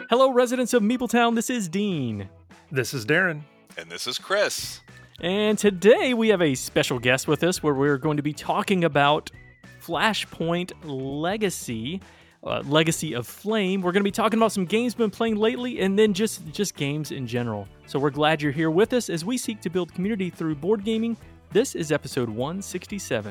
Hello, residents of Meepletown. This is Dean. This is Darren. And this is Chris. And today we have a special guest with us where we're going to be talking about Flashpoint Legacy, Legacy of Flame. We're going to be talking about some games we've been playing lately and then just games in general. So we're glad you're here with us as we seek to build community through board gaming. This is episode 167.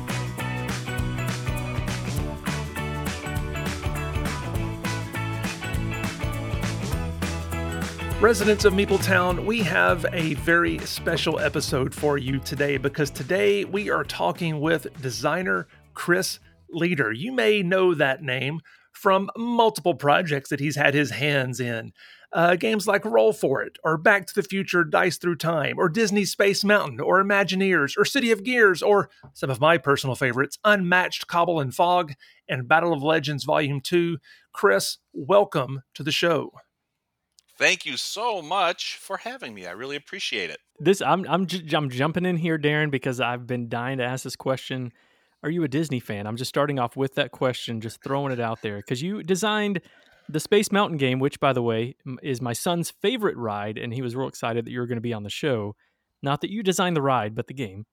Residents of Meepletown, we have a very special episode for you today because today we are talking with designer Chris Leder. You may know that name from multiple projects that he's had his hands in. Games like Roll For It, or Back to the Future Dice Through Time, or Disney Space Mountain, or Imagineers, or City of Gears, or some of my personal favorites, Unmatched Cobble and Fog, and Battle of Legends Volume 2. Chris, welcome to the show. Thank you so much for having me. I really appreciate it. I'm jumping in here, Darren, because I've been dying to ask this question. Are you a Disney fan? I'm just starting off with that question, just throwing it out there. Because you designed the Space Mountain game, which, by the way, is my son's favorite ride, and he was real excited that you were going to be on the show. Not that you designed the ride, but the game.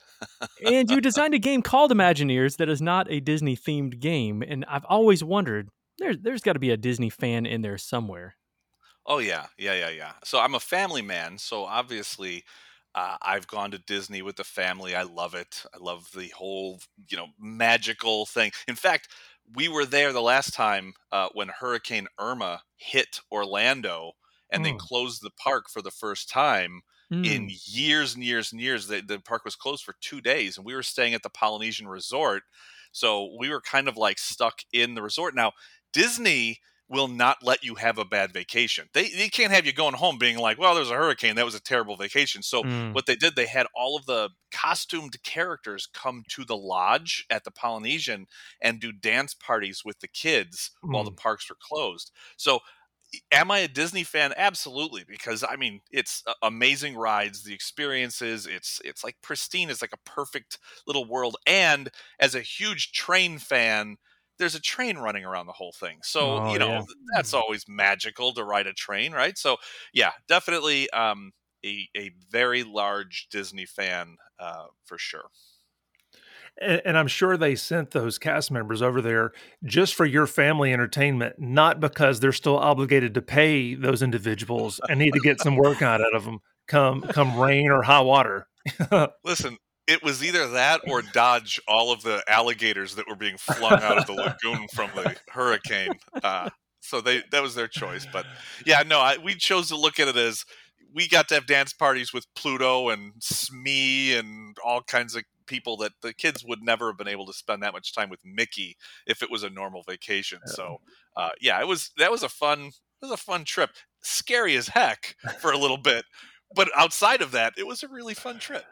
And you designed a game called Imagineers that is not a Disney-themed game, and I've always wondered, there's got to be a Disney fan in there somewhere. Oh, yeah. So I'm a family man, so obviously I've gone to Disney with the family. I love it. I love the whole, magical thing. In fact, we were there the last time when Hurricane Irma hit Orlando and they closed the park for the first time in years and years and years. The park was closed for 2 days, and we were staying at the Polynesian Resort. So we were kind of like stuck in the resort. Now, Disney will not let you have a bad vacation. They can't have you going home being like, well, there's a hurricane. That was a terrible vacation. So what they did, they had all of the costumed characters come to the lodge at the Polynesian and do dance parties with the kids while the parks were closed. So am I a Disney fan? Absolutely. Because it's amazing rides, the experiences, it's like pristine. It's like a perfect little world. And as a huge train fan, there's a train running around the whole thing. So, that's always magical to ride a train, right? So, yeah, definitely a very large Disney fan for sure. And I'm sure they sent those cast members over there just for your family entertainment, not because they're still obligated to pay those individuals and need to get some work out of them come rain or high water. Listen, it was either that or dodge all of the alligators that were being flung out of the lagoon from the hurricane. So that was their choice. But yeah, no, we chose to look at it as we got to have dance parties with Pluto and Smee and all kinds of people that the kids would never have been able to spend that much time with Mickey if it was a normal vacation. So that was a fun trip. Scary as heck for a little bit. But outside of that, it was a really fun trip.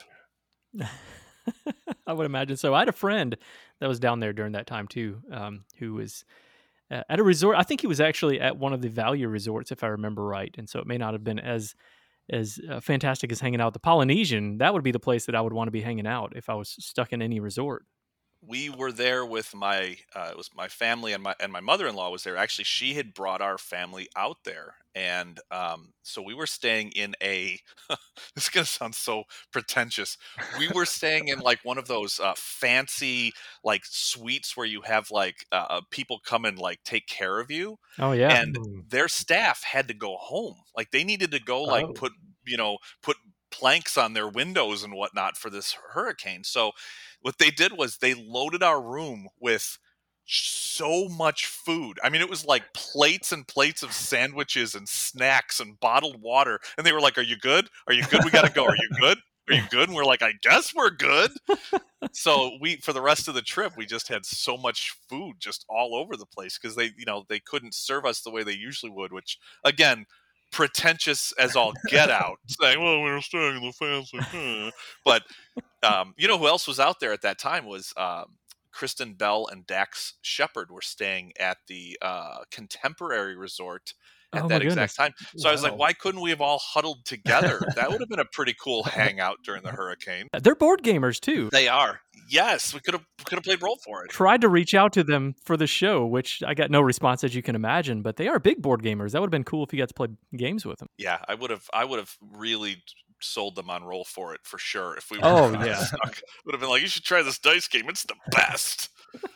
I would imagine so. I had a friend that was down there during that time too, who was at a resort. I think he was actually at one of the value resorts, if I remember right. And so it may not have been as fantastic as hanging out at the Polynesian. That would be the place that I would want to be hanging out if I was stuck in any resort. We were there with my it was my family, and my mother-in-law was there. Actually, she had brought our family out there, and so we were staying in a this is gonna sound so pretentious. We were staying in like one of those fancy like suites where you have like people come and like take care of you. Oh yeah. And their staff had to go home. Like they needed to go put planks on their windows and whatnot for this hurricane. So what they did was they loaded our room with so much food. I mean, it was like plates and plates of sandwiches and snacks and bottled water. And they were like, "Are you good? Are you good? We got to go. Are you good? Are you good?" And we're like, "I guess we're good." So for the rest of the trip, we just had so much food just all over the place because they couldn't serve us the way they usually would, which again, pretentious as all get out, saying, "Well, we were staying in the fancy." But who else was out there at that time was Kristen Bell and Dax Shepard were staying at the Contemporary Resort at Oh my that exact goodness. time. So I was like, Wow. why couldn't we have all huddled together? That would have been a pretty cool hangout during the hurricane. They're board gamers too. They are. Yes, we could have played Roll for It. Tried to reach out to them for the show, which I got no response as you can imagine, but they are big board gamers. That would have been cool if you got to play games with them. Yeah, I would have really sold them on Roll for It for sure if we were Oh, yeah. stuck. Would have been like, you should try this dice game. It's the best.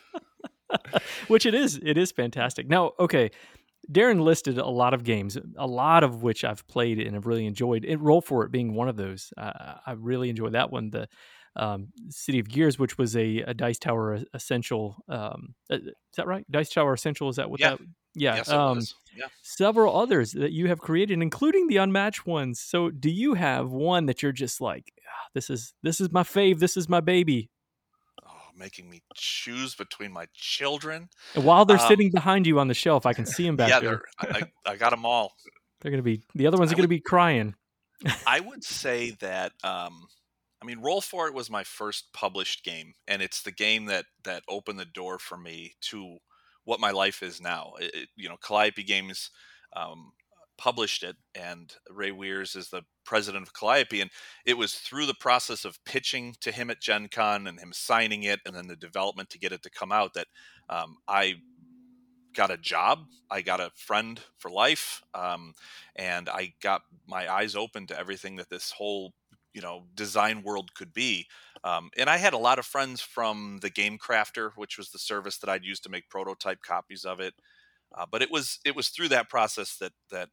Which it is fantastic. Now, okay, Darren listed a lot of games, a lot of which I've played and have really enjoyed. Roll for It being one of those. I really enjoyed that one. The City of Gears, which was a Dice Tower Essential. Is that right? Dice Tower Essential. Is that what Yeah. that? Yeah. Yes, it was. Yeah. Several others that you have created, including the unmatched ones. So, do you have one that you're just like, this is my fave. This is my baby. Oh, making me choose between my children. And while they're Um, sitting behind you on the shelf, I can see them back yeah, there. I got them all. They're gonna be the other ones I are gonna would- be crying. I would say that I mean, Roll for It was my first published game, and it's the game that opened the door for me to what my life is now. Calliope Games um, published it, and Ray Weirs is the president of Calliope, and it was through the process of pitching to him at Gen Con and him signing it, and then the development to get it to come out that I got a job. I got a friend for life, and I got my eyes open to everything that this whole design world could be. And I had a lot of friends from the Game Crafter, which was the service that I'd used to make prototype copies of it. But it was through that process that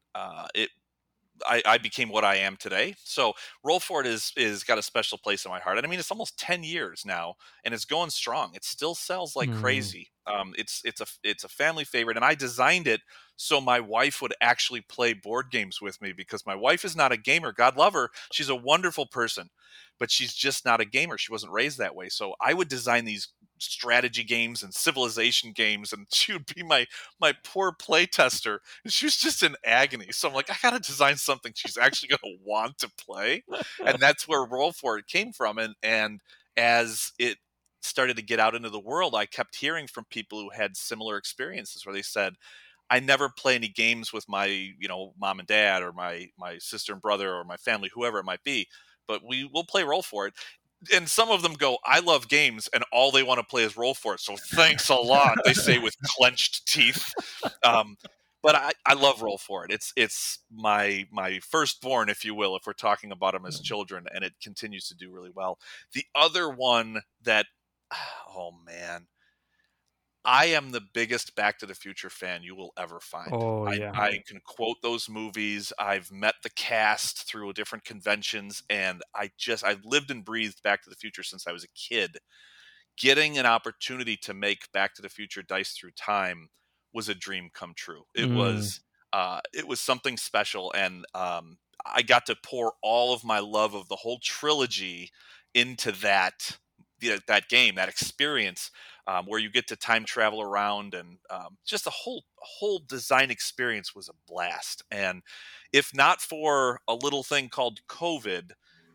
I became what I am today. So Roll for It is got a special place in my heart. And I mean, it's almost 10 years now, and it's going strong. It still sells like crazy. It's a family favorite, and I designed it so my wife would actually play board games with me, because my wife is not a gamer. God love her. She's a wonderful person, but she's just not a gamer. She wasn't raised that way. So I would design these strategy games and civilization games, and she would be my poor play tester, and she was just in agony. So I'm like, I gotta design something she's actually gonna want to play. And that's where Roll for It came from. And as it started to get out into the world, I kept hearing from people who had similar experiences where they said, I never play any games with my mom and dad, or my sister and brother, or my family, whoever it might be, but we will play Roll for It. And some of them go, I love games, and all they want to play is Roll for It. So thanks a lot, they say with clenched teeth. But I love Roll for It. It's my firstborn, if you will, if we're talking about them as children, and it continues to do really well. The other one that, oh man, I am the biggest Back to the Future fan you will ever find. Oh, yeah. I can quote those movies. I've met the cast through different conventions, and I lived and breathed Back to the Future since I was a kid. Getting an opportunity to make Back to the Future Dice Through Time was a dream come true. It was something special, and I got to pour all of my love of the whole trilogy into that game, that experience, where you get to time travel around, and just the whole design experience was a blast. And if not for a little thing called COVID,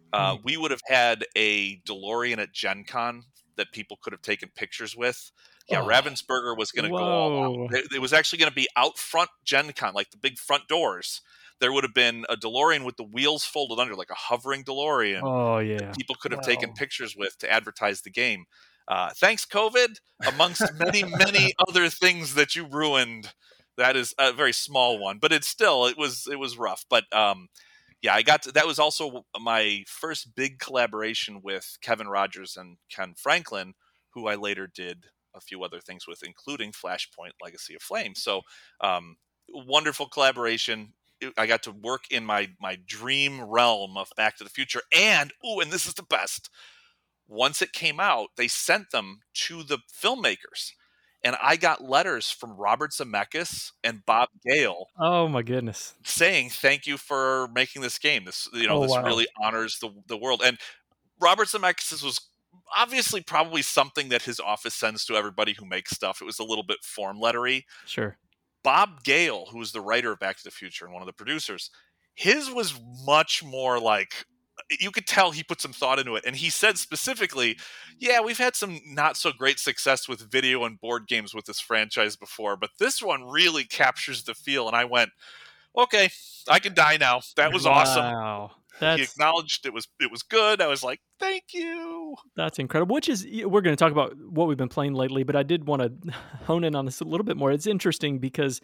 we would have had a DeLorean at Gen Con that people could have taken pictures with. Yeah, Ravensburger was going to go all out. It was actually going to be out front Gen Con, like the big front doors. There would have been a DeLorean with the wheels folded under, like a hovering DeLorean. Oh, yeah. That people could have taken pictures with to advertise the game. Thanks, COVID, amongst many, many other things that you ruined. That is a very small one, but it was rough. But yeah, that was also my first big collaboration with Kevin Rogers and Ken Franklin, who I later did a few other things with, including Flashpoint Legacy of Flame. So wonderful collaboration. I got to work in my dream realm of Back to the Future. And this is the best. Once it came out, they sent them to the filmmakers. And I got letters from Robert Zemeckis and Bob Gale. Oh my goodness! Saying thank you for making this game. This wow. really honors the world. And Robert Zemeckis was obviously probably something that his office sends to everybody who makes stuff. It was a little bit form lettery. Sure. Bob Gale, who was the writer of Back to the Future and one of the producers, his was much more like, you could tell he put some thought into it. And he said specifically, yeah, we've had some not so great success with video and board games with this franchise before, but this one really captures the feel. And I went, Okay, I can die now. That was awesome. Wow. He acknowledged it was good. I was like, thank you. That's incredible, which is we're gonna talk about what we've been playing lately, but I did wanna hone in on this a little bit more. It's interesting because,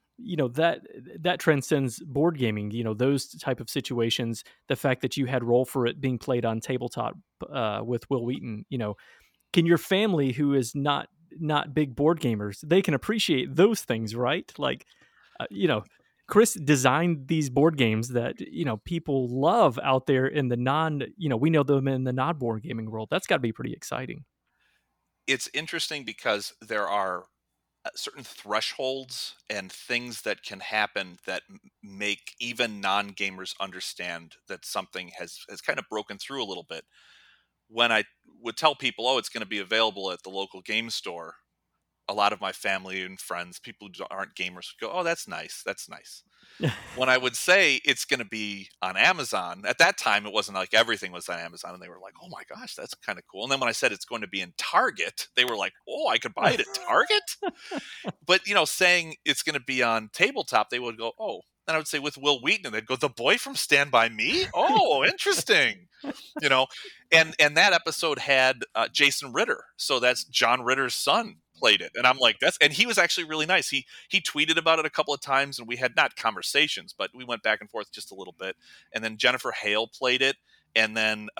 that transcends board gaming, those type of situations, the fact that you had Roll for It being played on tabletop, with Will Wheaton, can your family who is not big board gamers, they can appreciate those things, right? Like, uh, you know, Chris designed these board games that, people love out there in the we know them in the non board gaming world. That's got to be pretty exciting. It's interesting because there are certain thresholds and things that can happen that make even non-gamers understand that something has kind of broken through a little bit. When I would tell people, oh, it's going to be available at the local game store, a lot of my family and friends, people who aren't gamers, would go, oh, that's nice, that's nice. When I would say it's going to be on Amazon, at that time it wasn't like everything was on Amazon, and they were like, "Oh my gosh, that's kind of cool." And then when I said it's going to be in Target, they were like, "Oh, I could buy it at Target?" But saying it's going to be on tabletop, they would go, "Oh." Then I would say with Will Wheaton, and they'd go, "The boy from Stand by Me? Oh, interesting." you know, and that episode had Jason Ritter, so that's John Ritter's son played it, and I'm like, and he was actually really nice. He tweeted about it a couple of times, and we had not conversations, but we went back and forth just a little bit. And then Jennifer Hale played it, and then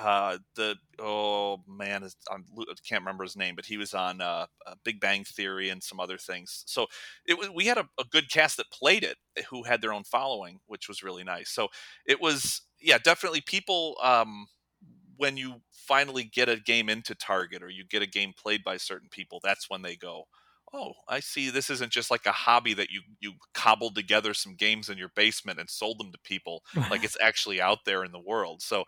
oh man, I can't remember his name, but he was on Big Bang Theory and some other things. So we had a good cast that played it, who had their own following, which was really nice. So it was, yeah, definitely people. When you finally get a game into Target, or you get a game played by certain people, that's when they go, "Oh, I see. This isn't just like a hobby that you cobbled together some games in your basement and sold them to people. Like, it's actually out there in the world." So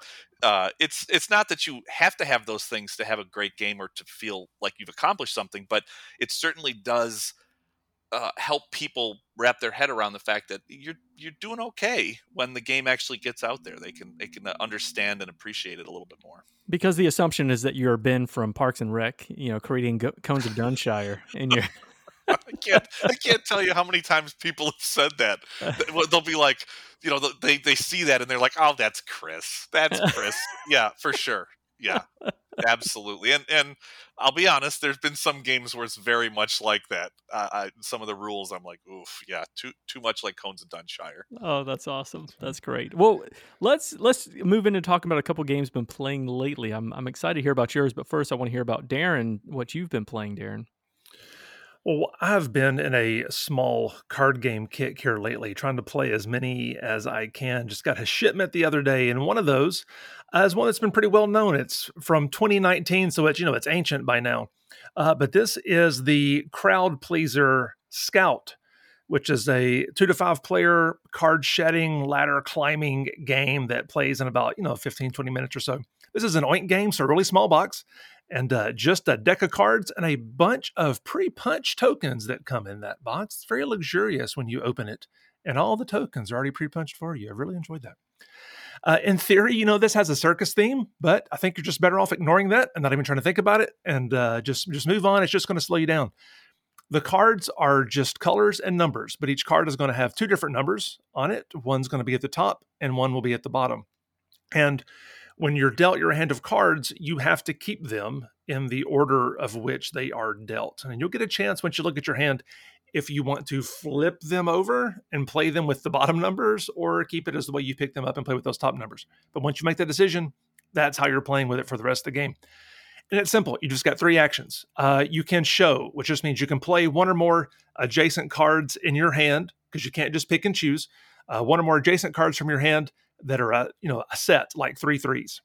it's not that you have to have those things to have a great game or to feel like you've accomplished something, but it certainly does help people wrap their head around the fact that you're doing okay when the game actually gets out there. They can understand and appreciate it a little bit more. Because the assumption is that you're Ben from Parks and Rec, creating Cones of Dunshire, and you're I can't tell you how many times people have said that. They'll be like, they see that and they're like, "Oh, that's Chris. That's Chris." Yeah, for sure. Yeah, absolutely. And I'll be honest, there's been some games where it's very much like that. Some of the rules, I'm like, oof, yeah, too much like Cones of Dunshire. Oh, that's awesome. That's great. Well, let's move into talking about a couple games been playing lately. I'm excited to hear about yours, but first I want to hear about Darren, what you've been playing, Darren. Well, I've been in a small card game kick here lately, trying to play as many as I can. Just got a shipment the other day, and one of those is one that's been pretty well known. It's from 2019, so it's ancient by now. But this is the Crowd Pleaser Scout, which is a 2 to 5 player card shedding, ladder climbing game that plays in about 15, 20 minutes or so. This is an Oink game, so a really small box, and just a deck of cards and a bunch of pre-punched tokens that come in that box. It's very luxurious when you open it, and all the tokens are already pre-punched for you. I've really enjoyed that. In theory, this has a circus theme, but I think you're just better off ignoring that and not even trying to think about it, and just move on. It's just going to slow you down. The cards are just colors and numbers, but each card is going to have 2 different numbers on it. One's going to be at the top, and one will be at the bottom. And when you're dealt your hand of cards, you have to keep them in the order of which they are dealt. And you'll get a chance once you look at your hand if you want to flip them over and play them with the bottom numbers, or keep it as the way you pick them up and play with those top numbers. But once you make that decision, that's how you're playing with it for the rest of the game. And it's simple. You just got 3 actions. You can show, which just means you can play one or more adjacent cards in your hand, because you can't just pick and choose. One or more adjacent cards from your hand that are a set, like 3 threes,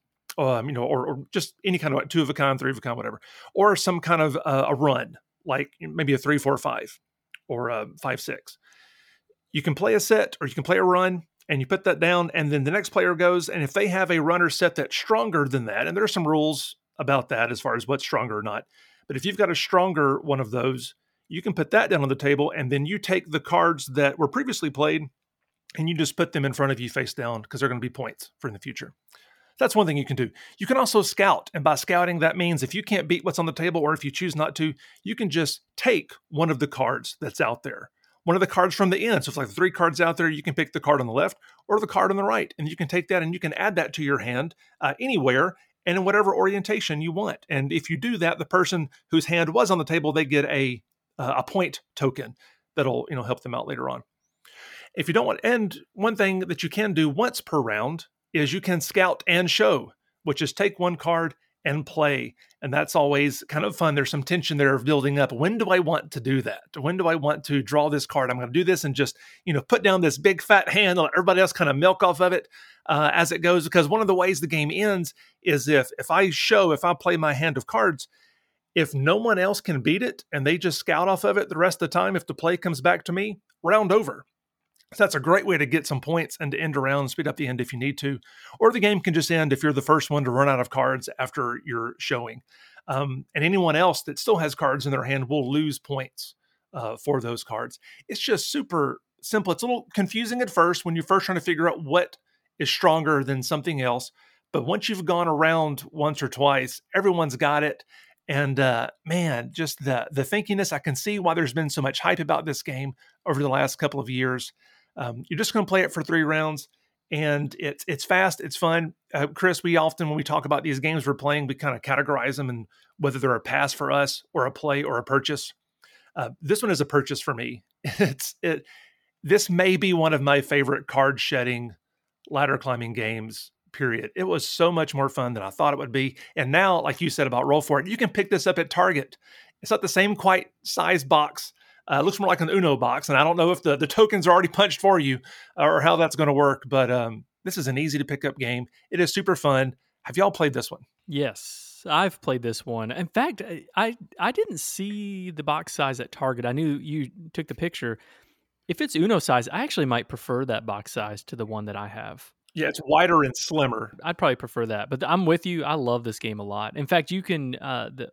or just any kind of 2 of a kind, 3 of a kind, whatever, or some kind of a run, like maybe a 3, 4, 5, or a 5, 6. You can play a set, or you can play a run, and you put that down, and then the next player goes, and if they have a runner set that's stronger than that, and there are some rules about that as far as what's stronger or not, but if you've got a stronger one of those, you can put that down on the table, and then you take the cards that were previously played and you just put them in front of you face down, because they're going to be points for in the future. That's one thing you can do. You can also scout, and by scouting, that means if you can't beat what's on the table, or if you choose not to, you can just take one of the cards that's out there, one of the cards from the end. So it's like the 3 cards out there. You can pick the card on the left or the card on the right, and you can take that and you can add that to your hand anywhere and in whatever orientation you want. And if you do that, the person whose hand was on the table, they get a point token that'll help them out later on. If you don't want, and one thing that you can do once per round is you can scout and show, which is take one card and play. And that's always kind of fun. There's some tension there of building up. When do I want to do that? When do I want to draw this card? I'm going to do this and just, put down this big fat hand and let everybody else kind of milk off of it as it goes. Because one of the ways the game ends is if I play my hand of cards, if no one else can beat it and they just scout off of it the rest of the time, if the play comes back to me, round over. So that's a great way to get some points and to end around, speed up the end if you need to. Or the game can just end if you're the first one to run out of cards after you're showing. And anyone else that still has cards in their hand will lose points for those cards. It's just super simple. It's a little confusing at first when you're first trying to figure out what is stronger than something else. But once you've gone around once or twice, everyone's got it. And man, just the thinkiness, I can see why there's been so much hype about this game over the last couple of years. You're just going to play it for 3 rounds, and it's fast, it's fun. Chris, we often, when we talk about these games we're playing, we kind of categorize them and whether they're a pass for us or a play or a purchase. This one is a purchase for me. This may be one of my favorite card shedding ladder climbing games, period. It was so much more fun than I thought it would be. And now, like you said about Roll For It, you can pick this up at Target. It's not the same quite size box. It looks more like an Uno box, and I don't know if the tokens are already punched for you or how that's going to work, but this is an easy to pick up game. It is super fun. Have y'all played this one? Yes, I've played this one. In fact, I didn't see the box size at Target. I knew you took the picture. If it's Uno size, I actually might prefer that box size to the one that I have. Yeah, it's wider and slimmer. I'd probably prefer that, but I'm with you. I love this game a lot. In fact, you can the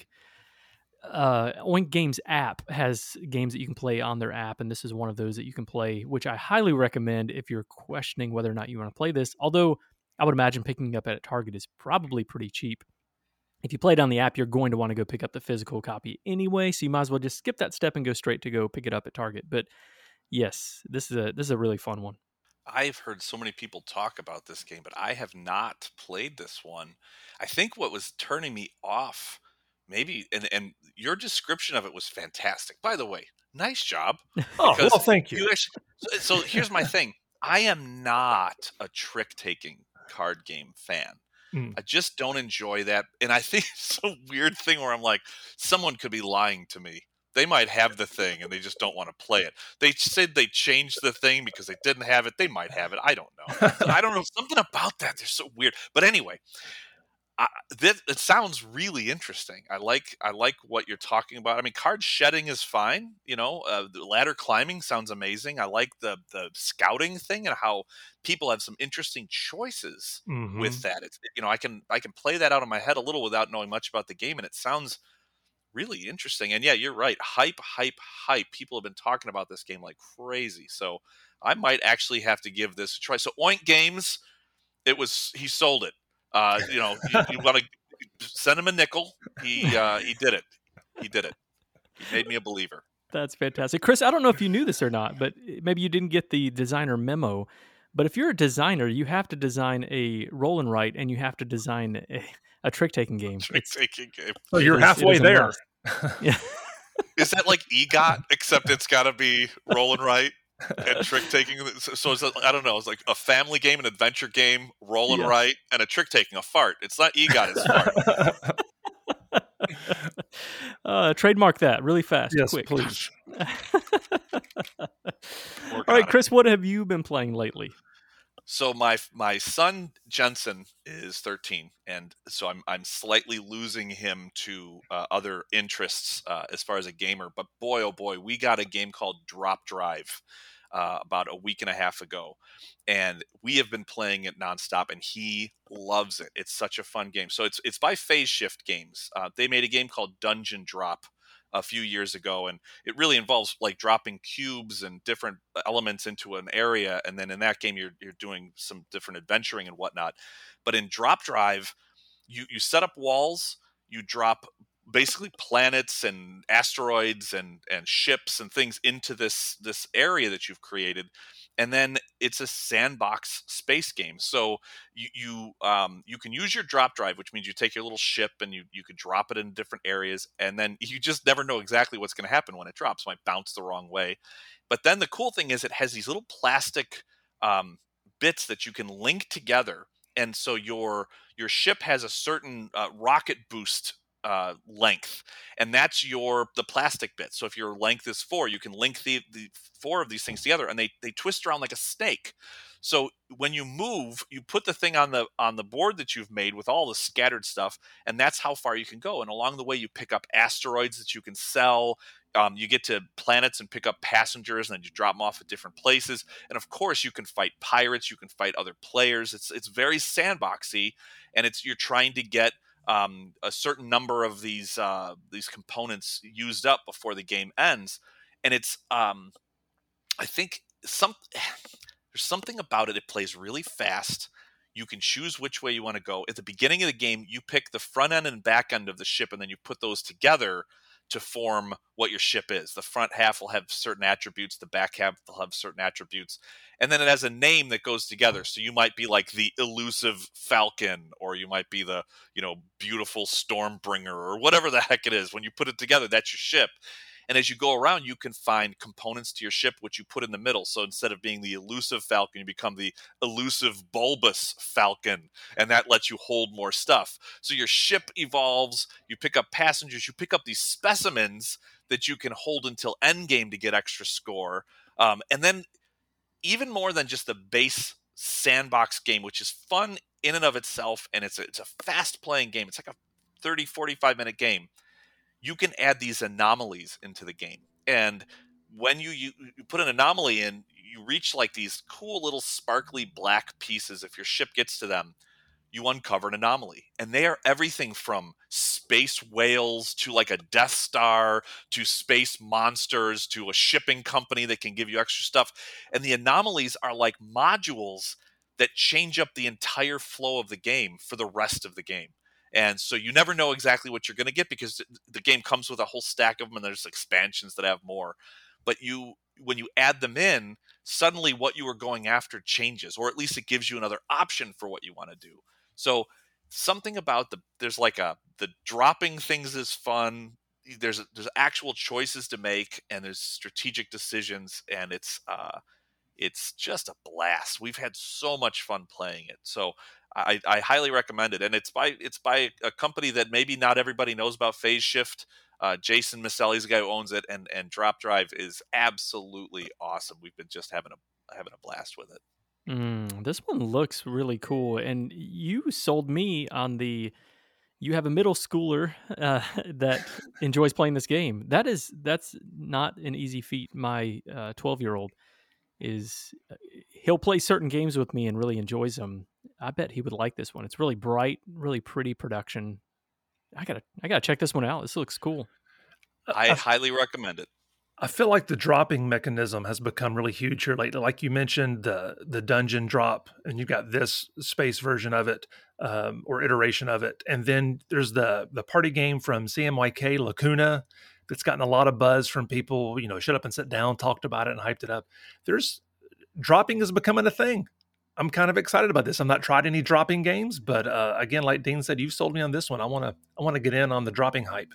Oink Games app has games that you can play on their app, and this is one of those that you can play, which I highly recommend if you're questioning whether or not you want to play this. Although I would imagine picking it up at Target is probably pretty cheap. If you play it on the app, you're going to want to go pick up the physical copy anyway, so you might as well just skip that step and go straight to go pick it up at Target. But yes, this is a really fun one. I've heard so many people talk about this game, but I have not played this one. I think what was turning me off, maybe, and your description of it was fantastic. By the way, nice job. Oh, well, thank you. So here's my thing. I am not a trick-taking card game fan. I just don't enjoy that. And I think it's a weird thing where I'm like, someone could be lying to me. They might have the thing and they just don't want to play it. They said they changed the thing because they didn't have it. They might have it. I don't know. So I don't know. Something about that. They're so weird. But anyway, it sounds really interesting. I like what you're talking about. I mean, card shedding is fine. The ladder climbing sounds amazing. I like the scouting thing and how people have some interesting choices with that. It's I can play that out in my head a little without knowing much about the game, and it sounds really interesting. And yeah, you're right. Hype. People have been talking about this game like crazy. So I might actually have to give this a try. So Oink Games, he sold it. You want to send him a nickel. He did it. He did it. He made me a believer. That's fantastic. Chris, I don't know if you knew this or not, but maybe you didn't get the designer memo. But if you're a designer, you have to design a roll and write, and you have to design a trick-taking game. Trick-taking game. So you're halfway there. Yeah. Is that like EGOT, except it's got to be roll and write and trick-taking? So it's I don't know. It's like a family game, an adventure game, roll and write, and a trick-taking, a fart. It's not EGOT, it's fart. Trademark that really fast. Yes, quick. Please. All right, Chris, what have you been playing lately? So my son Jensen is 13, and so I'm slightly losing him to other interests as far as a gamer. But boy, oh boy, we got a game called Drop Drive about a week and a half ago, and we have been playing it nonstop, and he loves it. It's such a fun game. So it's by Phase Shift Games. They made a game called Dungeon Drop a few years ago, and it really involves like dropping cubes and different elements into an area, and then in that game you're doing some different adventuring and whatnot. But in Drop Drive, you set up walls, you drop basically planets and asteroids and ships and things into this area that you've created, and then it's a sandbox space game. So you can use your drop drive, which means you take your little ship and you could drop it in different areas, and then you just never know exactly what's going to happen when it drops. It might bounce the wrong way. But then the cool thing is it has these little plastic bits that you can link together, and so your ship has a certain rocket boost length, and that's the plastic bit. So if your length is 4, you can link the 4 of these things together, and they twist around like a snake. So when you move, you put the thing on the board that you've made with all the scattered stuff, and that's how far you can go. And along the way, you pick up asteroids that you can sell. You get to planets and pick up passengers, and then you drop them off at different places. And of course, you can fight pirates. You can fight other players. It's very sandboxy, and you're trying to get a certain number of these components used up before the game ends. And it's I think there's something about it. It plays really fast. You can choose which way you want to go. At the beginning of the game, you pick the front end and back end of the ship, and then you put those together to form what your ship is. The front half will have certain attributes, the back half will have certain attributes, and then it has a name that goes together. So you might be like the elusive Falcon, or you might be the, beautiful Stormbringer, or whatever the heck it is. When you put it together, that's your ship. And as you go around, you can find components to your ship, which you put in the middle. So instead of being the elusive Falcon, you become the elusive bulbous Falcon, and that lets you hold more stuff. So your ship evolves, you pick up passengers, you pick up these specimens that you can hold until endgame to get extra score. And then even more than just the base sandbox game, which is fun in and of itself, and it's a fast-playing game. It's like a 30, 45-minute game. You can add these anomalies into the game. And when you put an anomaly in, you reach like these cool little sparkly black pieces. If your ship gets to them, you uncover an anomaly. And they are everything from space whales to like a Death Star to space monsters to a shipping company that can give you extra stuff. And the anomalies are like modules that change up the entire flow of the game for the rest of the game. And so you never know exactly what you're going to get, because the game comes with a whole stack of them, and there's expansions that have more. But when you add them in, suddenly what you were going after changes, or at least it gives you another option for what you want to do. So something about the dropping things is fun. There's actual choices to make, and there's strategic decisions, and it's just a blast. We've had so much fun playing it. So I highly recommend it. And it's by a company that maybe not everybody knows about, Phase Shift. Jason Maselli's the guy who owns it, and Drop Drive is absolutely awesome. We've been just having a blast with it. This one looks really cool. And you sold me on you have a middle schooler that enjoys playing this game. That's not an easy feat. My 12-year-old he'll play certain games with me and really enjoys them. I bet he would like this one. It's really bright, really pretty production. I gotta check this one out. This looks cool. I highly recommend it. I feel like the dropping mechanism has become really huge here lately. Like you mentioned, the dungeon drop, and you've got this space version of it, or iteration of it. And then there's the party game from CMYK, Lacuna, that's gotten a lot of buzz from people, shut up and sit down, talked about it and hyped it up. Dropping is becoming a thing. I'm kind of excited about this. I'm not tried any dropping games, but again, like Dean said, you've sold me on this one. I want to get in on the dropping hype.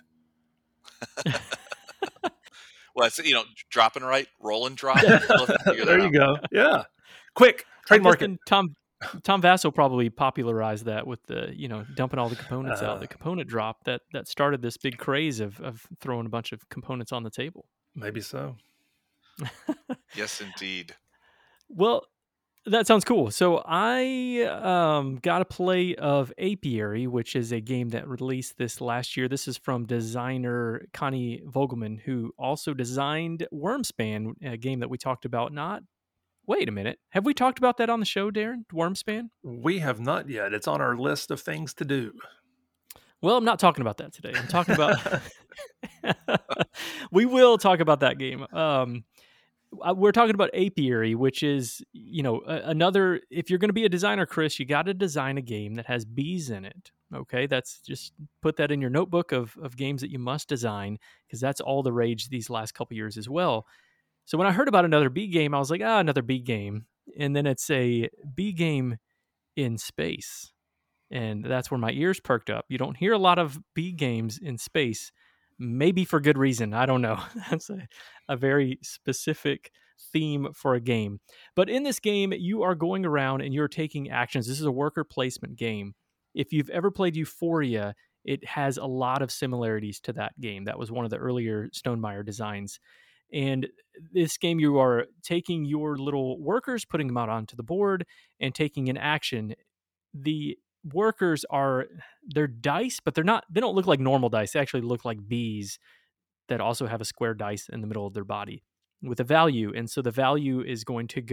Well, it's, drop and write, roll and drop. There you go. Yeah. Quick, trademark it. Tom Vasso probably popularized that with the, dumping all the components out. The component drop that started this big craze of throwing a bunch of components on the table. Maybe so. Yes, indeed. Well, that sounds cool. So I got a play of Apiary, which is a game that released this last year. This is from designer Connie Vogelman, who also designed Wormspan, a game that we talked about. Wait a minute. Have we talked about that on the show, Darren? Wormspan? We have not yet. It's on our list of things to do. Well, I'm not talking about that today. I'm talking about... We will talk about that game. we're talking about apiary, which is, another. If you're going to be a designer, Chris, you got to design a game that has bees in it. Okay, that's just put that in your notebook of games that you must design, because that's all the rage these last couple years as well. So when I heard about another bee game, I was like, another bee game, and then it's a bee game in space. And that's where my ears perked up. You don't hear a lot of bee games in space, maybe for good reason. I don't know. That's a very specific theme for a game. But in this game, you are going around and you're taking actions. This is a worker placement game. If you've ever played Euphoria, it has a lot of similarities to that game. That was one of the earlier Stonemaier designs. And this game, you are taking your little workers, putting them out onto the board, and taking an action. The workers they're dice, but they don't look like normal dice. They actually look like bees that also have a square dice in the middle of their body with a value. And so the value is going to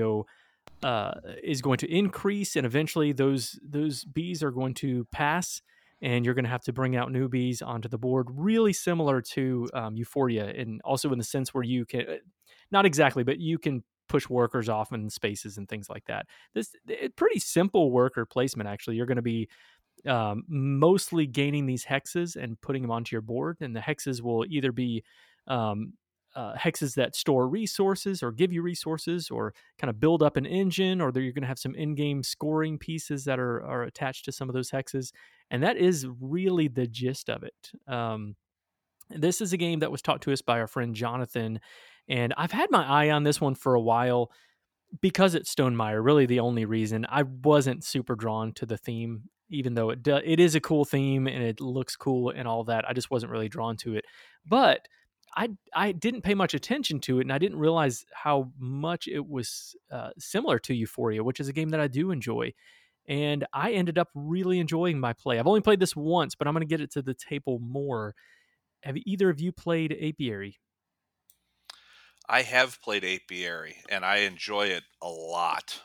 increase, and eventually those bees are going to pass, and you're going to have to bring out new bees onto the board, really similar to Euphoria, and also in the sense where you can, not exactly, but you can push workers off in spaces and things like that. This pretty simple worker placement. Actually, you're going to be mostly gaining these hexes and putting them onto your board, and the hexes will either be um, hexes that store resources or give you resources or kind of build up an engine, or you're going to have some in-game scoring pieces that are attached to some of those hexes, and that is really the gist of it. This is a game that was taught to us by our friend Jonathan, and I've had my eye on this one for a while because it's Stonemaier. Really, the only reason. I wasn't super drawn to the theme, even though it is a cool theme and it looks cool and all that. I just wasn't really drawn to it. But I didn't pay much attention to it, and I didn't realize how much it was similar to Euphoria, which is a game that I do enjoy. And I ended up really enjoying my play. I've only played this once, but I'm going to get it to the table more. Have either of you played Apiary? I have played Apiary, and I enjoy it a lot.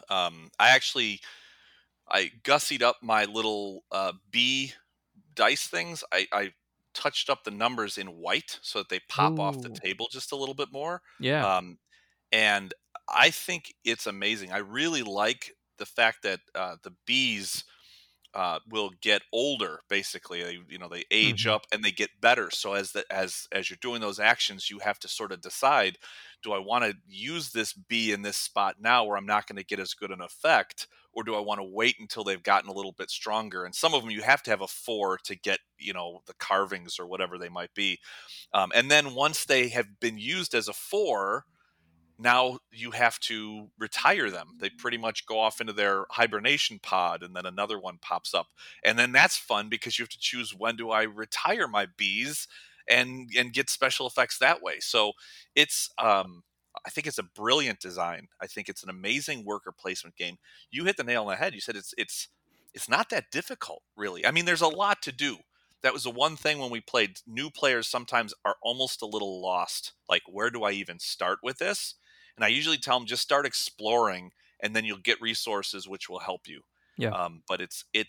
I gussied up my little bee dice things. I touched up the numbers in white so that they pop off the Oh, table just a little bit more. yeah. Um, and I think it's amazing. I really like the fact that the bees will get older. Basically, they age Hmm. up and they get better. So as you're doing those actions, you have to sort of decide: do I want to use this bee in this spot now, where I'm not going to get as good an effect, or do I want to wait until they've gotten a little bit stronger? And some of them you have to have a 4 to get, the carvings or whatever they might be. And then once they have been used as a 4, now you have to retire them. They pretty much go off into their hibernation pod, and then another one pops up. And then that's fun because you have to choose, when do I retire my bees and get special effects that way. So it's I think it's a brilliant design. I think it's an amazing worker placement game. You hit the nail on the head. You said it's not that difficult, really. I mean, there's a lot to do. That was the one thing when we played. New players sometimes are almost a little lost. Like, where do I even start with this? And I usually tell them, just start exploring, and then you'll get resources which will help you. Yeah. But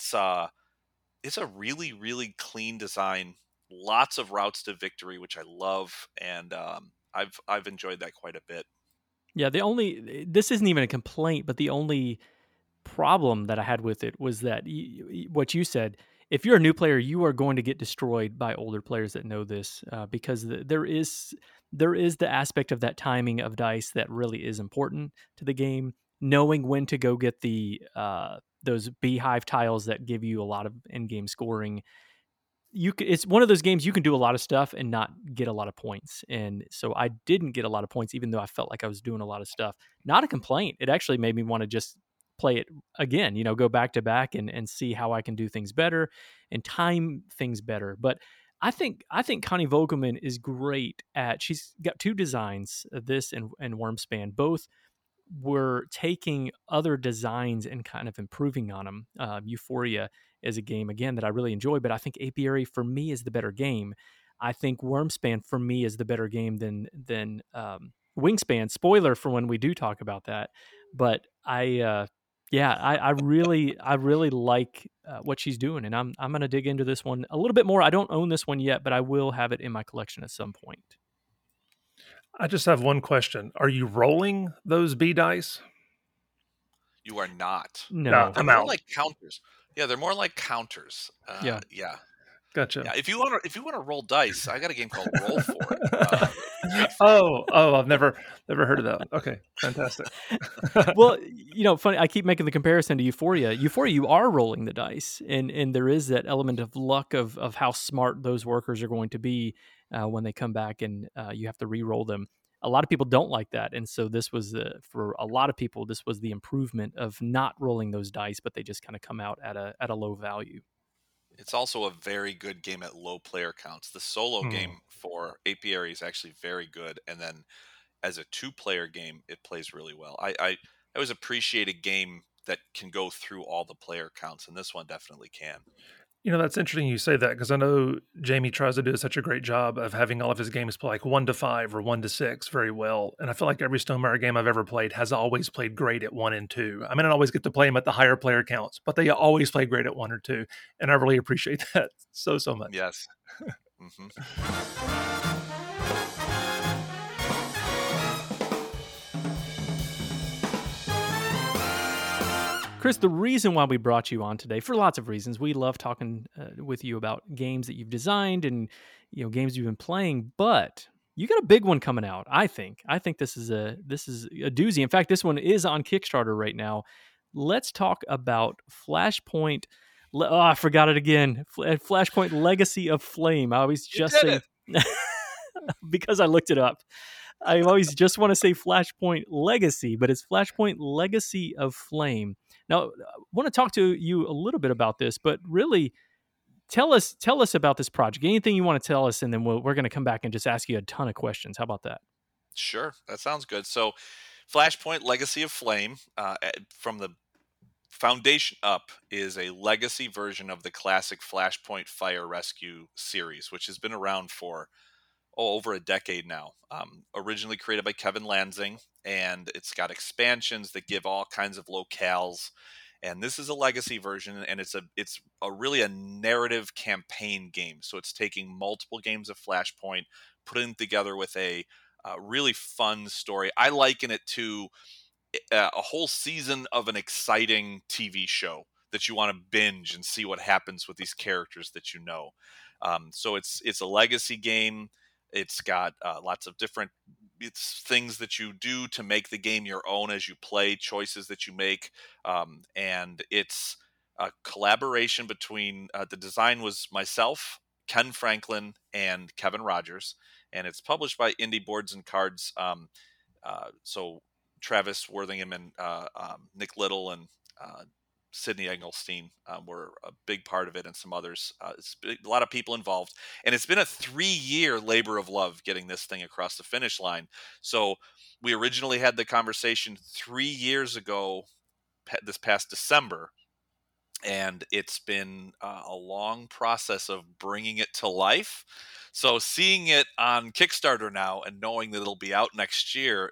it's a really, really clean design. Lots of routes to victory, which I love, and I've enjoyed that quite a bit. Yeah, this isn't even a complaint, but the only problem that I had with it was that what you said, if you're a new player, you are going to get destroyed by older players that know this, because there is the aspect of that timing of dice that really is important to the game. Knowing when to go get those beehive tiles that give you a lot of in-game scoring. It's one of those games you can do a lot of stuff and not get a lot of points, and so I didn't get a lot of points even though I felt like I was doing a lot of stuff. Not a complaint. It actually made me want to just play it again, go back to back and see how I can do things better and time things better. But I think Connie Vogelman is great at, she's got two designs, this and Wormspan. Both were taking other designs and kind of improving on them. Euphoria is a game, again, that I really enjoy, but I think Apiary for me is the better game. I think Wormspan for me is the better game than Wingspan. Spoiler for when we do talk about that, but I really like what she's doing, and I'm gonna dig into this one a little bit more. I don't own this one yet, but I will have it in my collection at some point. I just have one question. Are you rolling those B dice? You are not. Yeah, No. They're I'm more out. like counters. Yeah, they're more like counters. Yeah. Yeah. Gotcha. Yeah, if you wanna roll dice, I got a game called Roll For It, for great fun. Oh, I've never heard of that. Okay, fantastic. Well, funny. I keep making the comparison to Euphoria. Euphoria, you are rolling the dice, and there is that element of luck of how smart those workers are going to be when they come back, and you have to re-roll them. A lot of people don't like that, and so this was for a lot of people. This was the improvement of not rolling those dice, but they just kind of come out at a low value. It's also a very good game at low player counts. The solo Hmm. game for Apiary is actually very good, and then as a two-player game, it plays really well. I always appreciate a game that can go through all the player counts, and this one definitely can. That's interesting you say that because I know Jamie tries to do such a great job of having all of his games play like 1 to 5 or 1 to 6 very well. And I feel like every Stonemaier game I've ever played has always played great at 1 and 2. I mean, I don't always get to play them at the higher player counts, but they always play great at 1 or 2. And I really appreciate that so much. Yes. Hmm. Chris, the reason why we brought you on today, for lots of reasons, we love talking with you about games that you've designed and games you've been playing. But you got a big one coming out. I think this is a doozy. In fact, this one is on Kickstarter right now. Let's talk about Flashpoint. Oh, I forgot it again. Flashpoint Legacy of Flame. I always You just did say it. because I looked it up. I always just want to say Flashpoint Legacy, but it's Flashpoint Legacy of Flame. Now, I want to talk to you a little bit about this, but really tell us about this project. Anything you want to tell us, and then we're going to come back and just ask you a ton of questions. How about that? Sure, that sounds good. So, Flashpoint Legacy of Flame, from the foundation up, is a legacy version of the classic Flashpoint Fire Rescue series, which has been around for over a decade now. Originally created by Kevin Lansing, and it's got expansions that give all kinds of locales. And this is a legacy version, and it's a really a narrative campaign game. So it's taking multiple games of Flashpoint, putting them together with a really fun story. I liken it to a whole season of an exciting TV show that you want to binge and see what happens with these characters that you know. So it's a legacy game. It's got lots of different it's things that you do to make the game your own as you play, choices that you make, and it's a collaboration between the design was myself, Ken Franklin, and Kevin Rogers, and it's published by Indie Boards and Cards. So Travis Worthingham and Nick Little and Sydney Engelstein were a big part of it, and some others. A lot of people involved, and it's been a 3-year labor of love getting this thing across the finish line. So we originally had the conversation 3 years ago, this past December, and it's been a long process of bringing it to life. So seeing it on Kickstarter now and knowing that it'll be out next year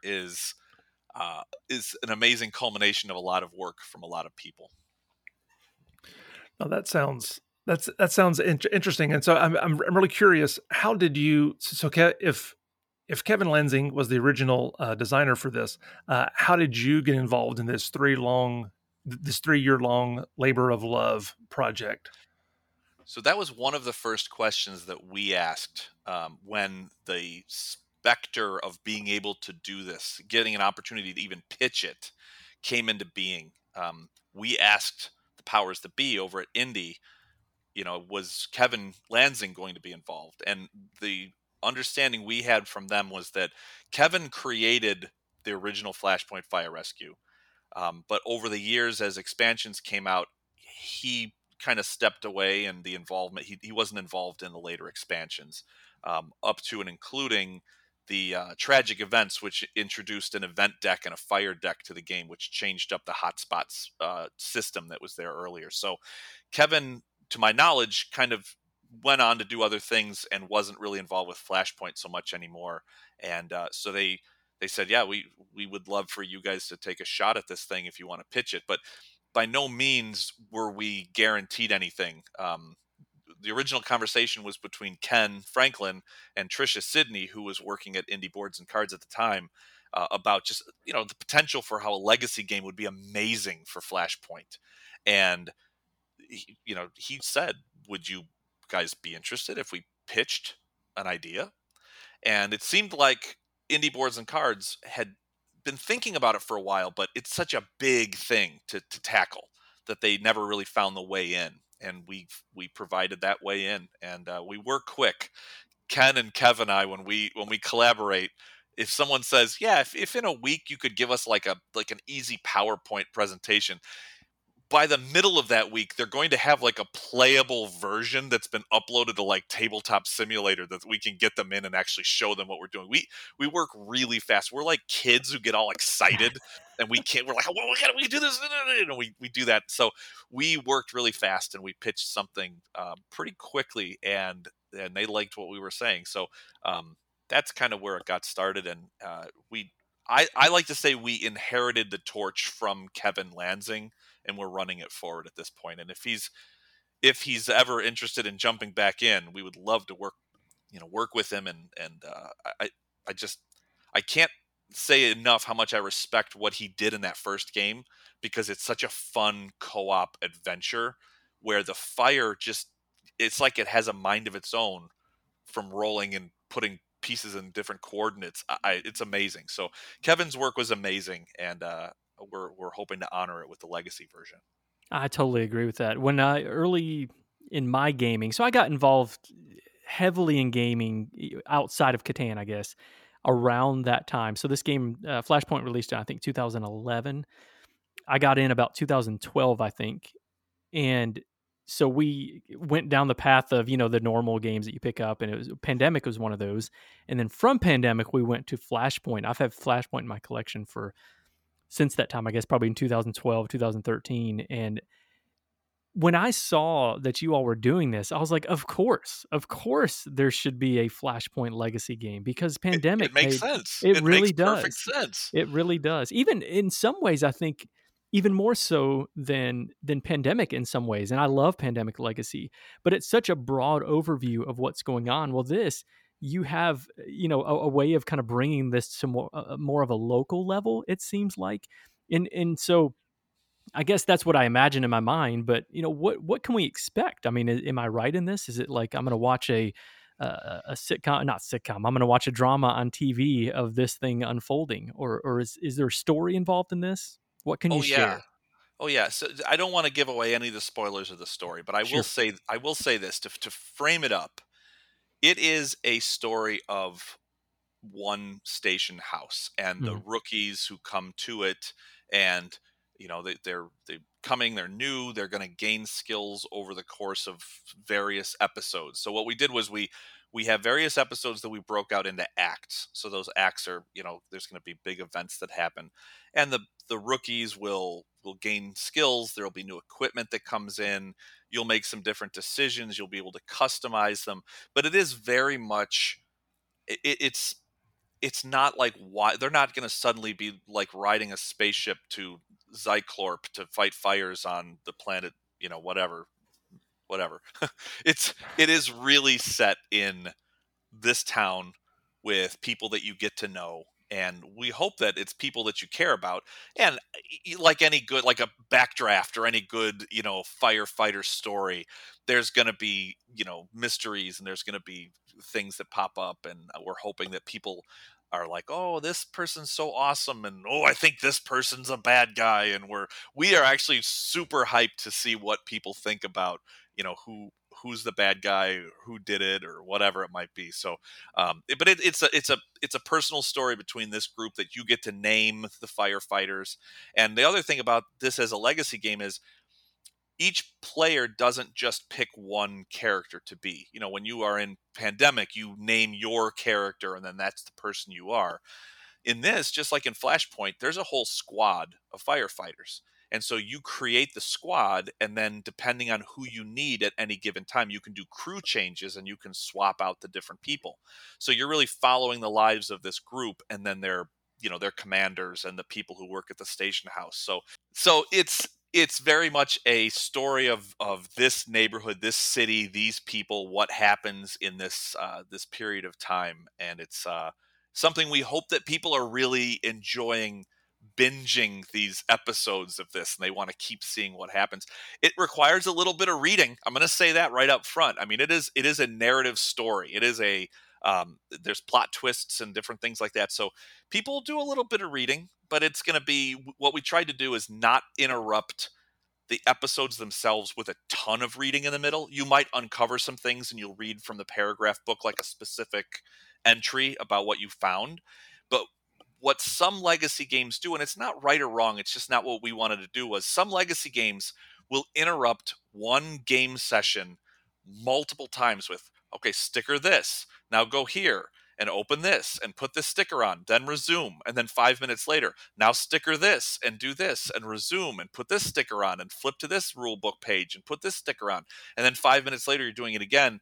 is an amazing culmination of a lot of work from a lot of people. Now that sounds interesting. And so I'm really curious. How did you if Kevin Lansing was the original designer for this, how did you get involved in this 3 year long labor of love project? So that was one of the first questions that we asked when the specter of being able to do this, getting an opportunity to even pitch it, came into being. We asked the powers that be over at Indie, was Kevin Lansing going to be involved? And the understanding we had from them was that Kevin created the original Flashpoint Fire Rescue. But over the years, as expansions came out, he kind of stepped away, and the involvement he wasn't involved in the later expansions, up to and including the tragic events, which introduced an event deck and a fire deck to the game, which changed up the hotspots system that was there earlier. So Kevin, to my knowledge, kind of went on to do other things and wasn't really involved with Flashpoint so much anymore. And so they said, yeah, we would love for you guys to take a shot at this thing if you want to pitch it. But by no means were we guaranteed anything. the original conversation was between Ken Franklin and Trisha Sidney, who was working at Indie Boards and Cards at the time, about just the potential for how a legacy game would be amazing for Flashpoint. And he said, "Would you guys be interested if we pitched an idea?" And it seemed like Indie Boards and Cards had been thinking about it for a while, but it's such a big thing to tackle that they never really found the way in. And we provided that way in, and we work quick. Ken and Kevin and I, when we collaborate, if someone says, "Yeah, if in a week you could give us like an easy PowerPoint presentation," by the middle of that week, they're going to have like a playable version that's been uploaded to like Tabletop Simulator that we can get them in and actually show them what we're doing. We work really fast. We're like kids who get all excited and we can't. We're like, "Well, we do this," and we do that. So we worked really fast and we pitched something pretty quickly, and they liked what we were saying. So that's kind of where it got started, and we. I like to say we inherited the torch from Kevin Lansing, and we're running it forward at this point. And if he's ever interested in jumping back in, we would love to work with him. And I I just I can't say enough how much I respect what he did in that first game, because it's such a fun co-op adventure where the fire just it's like it has a mind of its own from rolling and putting pieces in different coordinates. It's amazing. So Kevin's work was amazing, and we're hoping to honor it with the legacy version. I totally agree with that. When I early in my gaming, so I got involved heavily in gaming outside of Catan, I guess, around that time. So this game, Flashpoint, released in I think 2011. I got in about 2012, I think, and so we went down the path of the normal games that you pick up, and it was Pandemic was one of those, and then from Pandemic we went to Flashpoint. I've had Flashpoint in my collection for since that time, I guess probably in 2012, 2013. And when I saw that you all were doing this, I was like, of course, there should be a Flashpoint legacy game, because It Pandemic makes made sense. it It makes really perfect does. sense. It really does. Even in some ways, I think even more so than Pandemic in some ways. And I love Pandemic Legacy, but it's such a broad overview of what's going on. Well, this you have a way of kind of bringing this to more of a local level. It seems like, and so I guess that's what I imagine in my mind. But what can we expect? I mean, am I right in this? Is it like I'm going to watch a sitcom, not sitcom? I'm going to watch a drama on TV of this thing unfolding, or is there a story involved in this? What can you Oh yeah. share? Oh yeah. So I don't want to give away any of the spoilers of the story, but I will Sure. say this to frame it up. It is a story of one station house and the Mhm. rookies who come to it, and they're coming, they're new, they're going to gain skills over the course of various episodes. So what we did was we have various episodes that we broke out into acts. So those acts are, there's going to be big events that happen, and the rookies will gain skills. There'll be new equipment that comes in. You'll make some different decisions. You'll be able to customize them, but it is very much it's not like, why they're not going to suddenly be like riding a spaceship to Zyklorp to fight fires on the planet, whatever. It is really set in this town with people that you get to know, and we hope that it's people that you care about. And like any good, like a backdraft or any good firefighter story, there's going to be mysteries, and there's going to be things that pop up, and we're hoping that people are like, "Oh, this person's so awesome," and, "Oh, I think this person's a bad guy," and we are actually super hyped to see what people think about who's the bad guy, who did it, or whatever it might be. So but it's a personal story between this group that you get to name the firefighters. And the other thing about this as a legacy game is each player doesn't just pick one character to be. When you are in Pandemic, you name your character, and then that's the person you are. In this, just like in Flashpoint, there's a whole squad of firefighters. And so you create the squad, and then depending on who you need at any given time, you can do crew changes and you can swap out the different people. So you're really following the lives of this group, and then their commanders and the people who work at the station house. So it's very much a story of this neighborhood, this city, these people, what happens in this period of time, and it's something we hope that people are really enjoying binging these episodes of this, and they want to keep seeing what happens. It requires a little bit of reading. I'm going to say that right up front. I mean, it is a narrative story. It is a there's plot twists and different things like that. So people do a little bit of reading, but it's going to be what we tried to do is not interrupt the episodes themselves with a ton of reading in the middle. You might uncover some things and you'll read from the paragraph book like a specific entry about what you found. But what some legacy games do, and it's not right or wrong, it's just not what we wanted to do, was some legacy games will interrupt one game session multiple times with, okay, sticker this, now go here and open this and put this sticker on, then resume. And then 5 minutes later, now sticker this and do this and resume and put this sticker on and flip to this rule book page and put this sticker on. And then 5 minutes later, you're doing it again.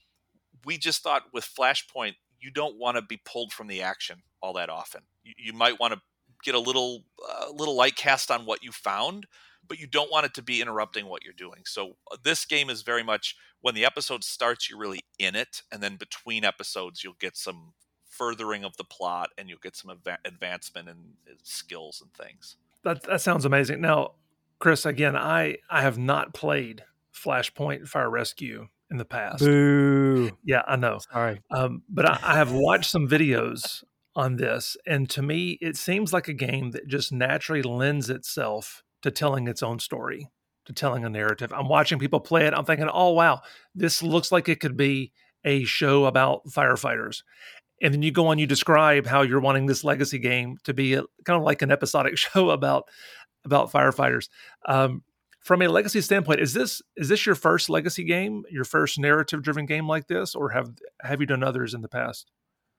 We just thought with Flashpoint, you don't want to be pulled from the action all that often. You might want to get a little light cast on what you found, but you don't want it to be interrupting what you're doing. So this game is very much when the episode starts, you're really in it, and then between episodes, you'll get some furthering of the plot, and you'll get some advancement in skills and things. That sounds amazing. Now, Chris, again, I have not played Flashpoint Fire Rescue in the past. Boo. Yeah, I know. Sorry. But I have watched some videos on this, and to me, it seems like a game that just naturally lends itself to telling its own story, to telling a narrative. I'm watching people play it. I'm thinking, oh, wow, this looks like it could be a show about firefighters. And then you go on, you describe how you're wanting this legacy game to be kind of like an episodic show about firefighters. From a legacy standpoint, is this your first legacy game, your first narrative driven game like this, or have you done others in the past?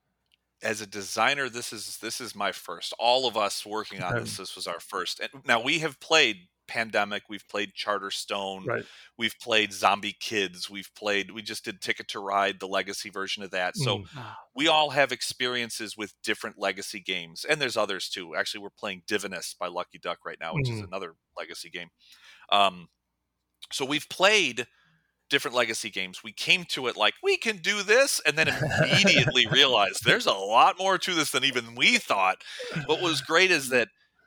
As a designer, this is my first. All of us working on Okay. this was our first. And now we have played Pandemic, we've played Charterstone, Right. we've played Zombie Kids, we just did Ticket to Ride, the legacy version of that. So Ah, we all have experiences with different legacy games, and there's others too. Actually, we're playing Divinus by Lucky Duck right now, which is Mm. another legacy game. Um, so we've played different legacy games. We came to it like we can do this, and then immediately realized there's a lot more to this than even we thought. What was great is that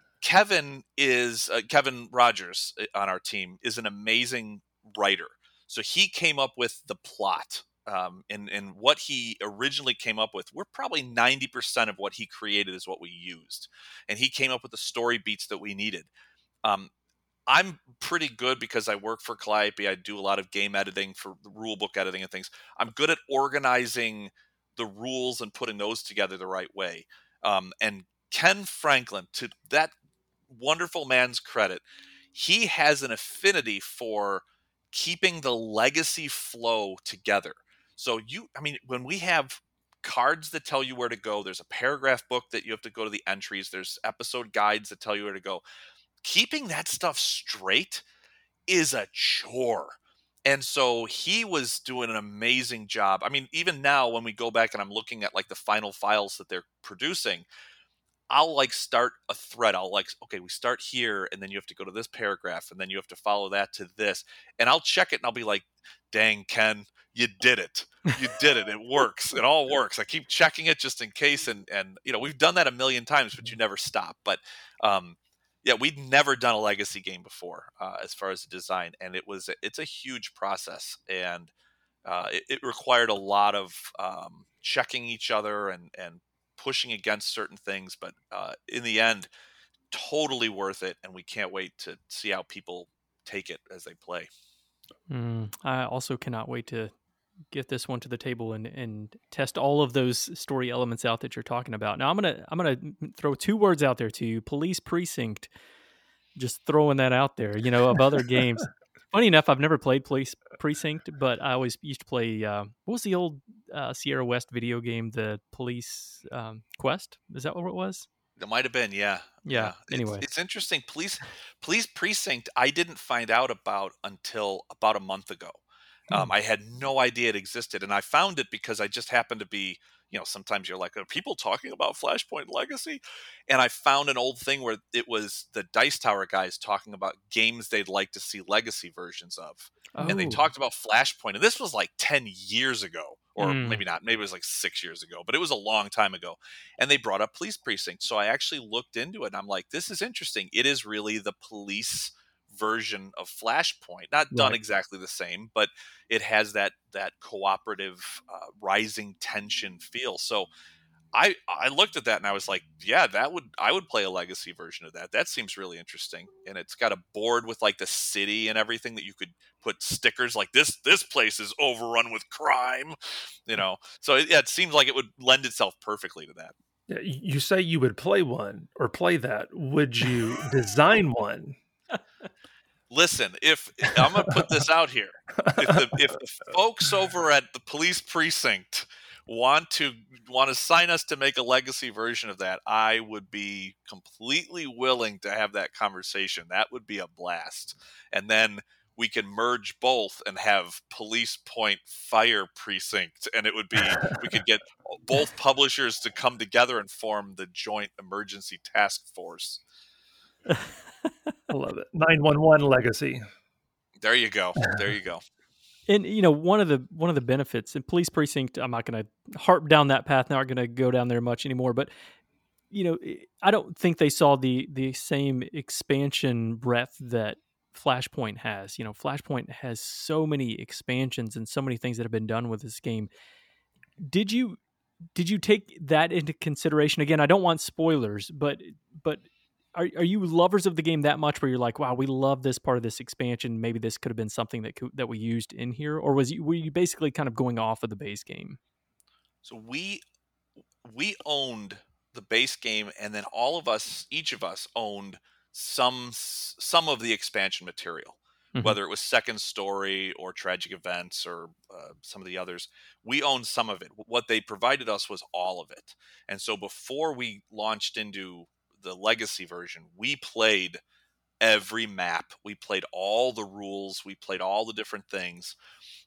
Kevin Rogers on our team is an amazing writer. So he came up with the plot. And what he originally came up with, we're probably 90% of what he created is what we used. And he came up with the story beats that we needed. Um, I'm pretty good because I work for Calliope. I do a lot of game editing for the rule book editing and things. I'm good at organizing the rules and putting those together the right way. And Ken Franklin, to that wonderful man's credit, he has an affinity for keeping the legacy flow together. So when we have cards that tell you where to go, there's a paragraph book that you have to go to the entries, there's episode guides that tell you where to go. Keeping that stuff straight is a chore. And so he was doing an amazing job. I mean, even now when we go back and I'm looking at like the final files that they're producing, I'll like start a thread. I'll like, okay, we start here and then you have to go to this paragraph and then you have to follow that to this. And I'll check it and I'll be like, dang, Ken, you did it. You did it. It works. It all works. I keep checking it just in case. And we've done that a million times, but you never stop. But yeah, we'd never done a legacy game before as far as the design. And it's a huge process. And it required a lot of checking each other and pushing against certain things, but in the end, totally worth it, and we can't wait to see how people take it as they play. I also cannot wait to get this one to the table and test all of those story elements out that you're talking about. Now I'm gonna throw two words out there to you: Police Precinct. Just throwing that out there, of other games. Funny enough, I've never played Police Precinct, but I always used to play. What was the old Sierra West video game? The Police Quest. Is that what it was? It might have been, yeah. Yeah. Anyway, It's interesting. Police Precinct, I didn't find out about until about a month ago. I had no idea it existed, and I found it because I just happened to be, sometimes you're like, are people talking about Flashpoint Legacy? And I found an old thing where it was the Dice Tower guys talking about games they'd like to see legacy versions of. And they Oh. talked about Flashpoint, and this was like 10 years ago, or Mm. maybe not, maybe it was like 6 years ago, but it was a long time ago. And they brought up Police Precinct. So I actually looked into it, and I'm like, this is interesting. It is really the police version of Flashpoint, not done Right. exactly the same, but it has that cooperative, rising tension feel. So I looked at that and I was like, yeah, I would play a legacy version of that. That seems really interesting. And it's got a board with like the city and everything that you could put stickers like this place is overrun with crime, So it seems like it would lend itself perfectly to that. Yeah, you say you would play one or play that. Would you design one? Listen, if I'm going to put this out here, if the folks over at the Police Precinct want to sign us to make a legacy version of that, I would be completely willing to have that conversation. That would be a blast. And then we can merge both and have Police Point Fire Precinct, and we could get both publishers to come together and form the Joint Emergency Task Force. I love it. 911 Legacy. There you go. There you go. And one of the benefits in Police Precinct, I'm not going to harp down that path. Not going to go down there much anymore. But I don't think they saw the same expansion breadth that Flashpoint has. Flashpoint has so many expansions and so many things that have been done with this game. Did you take that into consideration? Again, I don't want spoilers, but are you lovers of the game that much where you're like, wow, we love this part of this expansion. Maybe this could have been something that we used in here, or were you basically kind of going off of the base game? So we owned the base game, and then each of us owned some of the expansion material, Mm-hmm. whether it was Second Story or Tragic Events or some of the others. We owned some of it. What they provided us was all of it. And so before we launched into the legacy version, we played every map. We played all the rules. We played all the different things.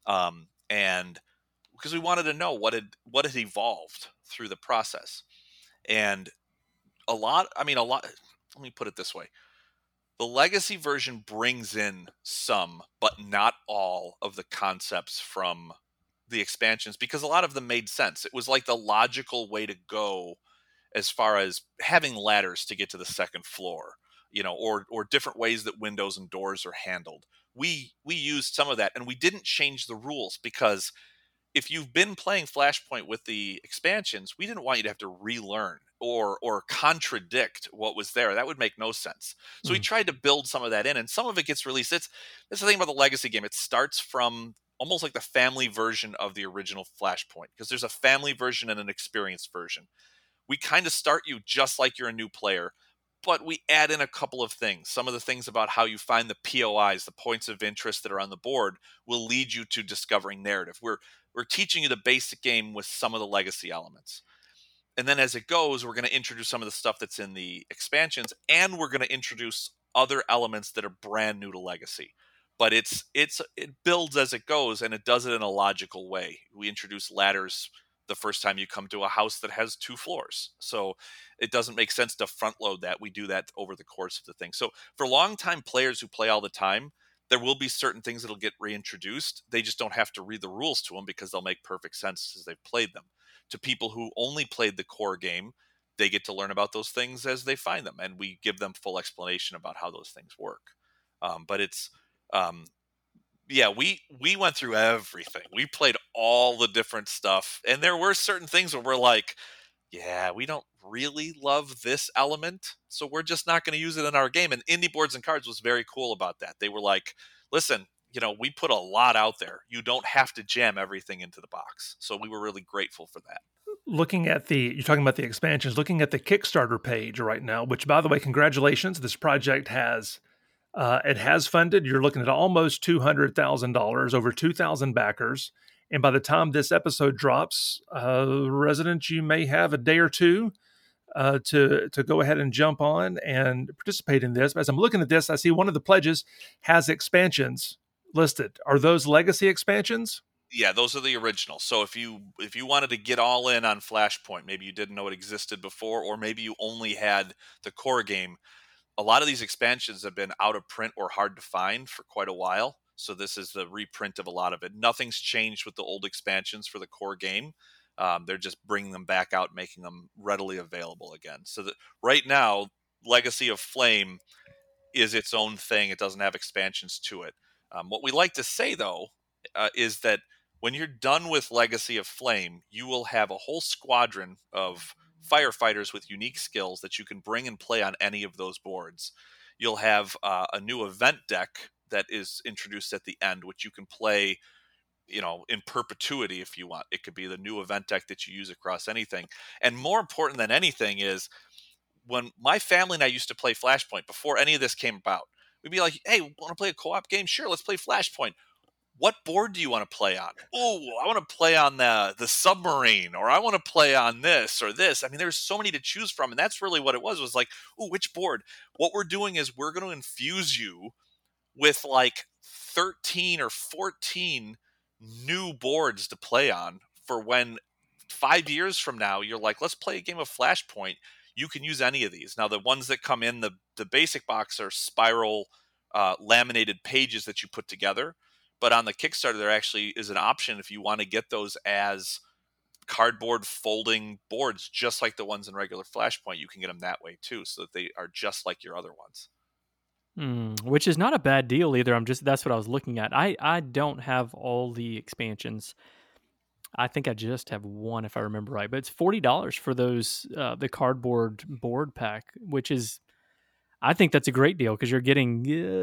And because we wanted to know what had evolved through the process. And let me put it this way. The legacy version brings in some, but not all of the concepts from the expansions, because a lot of them made sense. It was like the logical way to go as far as having ladders to get to the second floor, or different ways that windows and doors are handled. We used some of that, and we didn't change the rules, because if you've been playing Flashpoint with the expansions, we didn't want you to have to relearn or contradict what was there. That would make no sense. So we tried to build some of that in, and some of it gets released. That's the thing about the legacy game. It starts from almost like the family version of the original Flashpoint, because there's a family version and an experienced version. We kind of start you just like you're a new player, but we add in a couple of things. Some of the things about how you find the POIs, the points of interest that are on the board, will lead you to discovering narrative. We're teaching you the basic game with some of the legacy elements. And then as it goes, we're going to introduce some of the stuff that's in the expansions, and we're going to introduce other elements that are brand new to legacy. But it builds as it goes, and it does it in a logical way. We introduce ladders the first time you come to a house that has 2 floors. So it doesn't make sense to front load that. We do that over the course of the thing. So for longtime players who play all the time, there will be certain things that'll get reintroduced. They just don't have to read the rules to them, because they'll make perfect sense as they've played them. To people who only played the core game, they get to learn about those things as they find them, and we give them full explanation about how those things work. But it's we went through everything. We played all the different stuff, and there were certain things where we're like, yeah, we don't really love this element, so we're just not going to use it in our game. And Indie Boards and Cards was very cool about that. They were like, listen, we put a lot out there. You don't have to jam everything into the box. So we were really grateful for that. Looking at you're talking about the expansions, looking at the Kickstarter page right now, which, by the way, congratulations. This project has funded. You're looking at almost $200,000, over 2,000 backers. And by the time this episode drops, residents, you may have a day or two to go ahead and jump on and participate in this. As I'm looking at this, I see one of the pledges has expansions listed. Are those legacy expansions? Yeah, those are the originals. So if you wanted to get all in on Flashpoint, maybe you didn't know it existed before, or maybe you only had the core game. A lot of these expansions have been out of print or hard to find for quite a while. So this is the reprint of a lot of it. Nothing's changed with the old expansions for the core game. They're just bringing them back out, making them readily available again. So that right now, Legacy of Flame is its own thing. It doesn't have expansions to it. What we like to say, though, is that when you're done with Legacy of Flame, you will have a whole squadron of firefighters with unique skills that you can bring and play on any of those boards. You'll have a new event deck that is introduced at the end, which you can play, in perpetuity if you want. It could be the new event deck that you use across anything. And more important than anything is when my family and I used to play Flashpoint before any of this came about, we'd be like, "Hey, want to play a co-op game? Sure, let's play Flashpoint. What board do you want to play on? Oh, I want to play on the submarine, or I want to play on this or this." I mean, there's so many to choose from, and that's really what it was like, "Oh, which board?" What we're doing is we're going to infuse you with like 13 or 14 new boards to play on for when 5 years from now you're like, let's play a game of Flashpoint. You can use any of these. Now, the ones that come in the basic box are spiral laminated pages that you put together. But on the Kickstarter, there actually is an option if you want to get those as cardboard folding boards, just like the ones in regular Flashpoint. You can get them that way too, so that they are just like your other ones. Which is not a bad deal either. That's what I was looking at. I don't have all the expansions. I think I just have one, if I remember right. But it's $40 for those the cardboard board pack, which is, I think that's a great deal because you're getting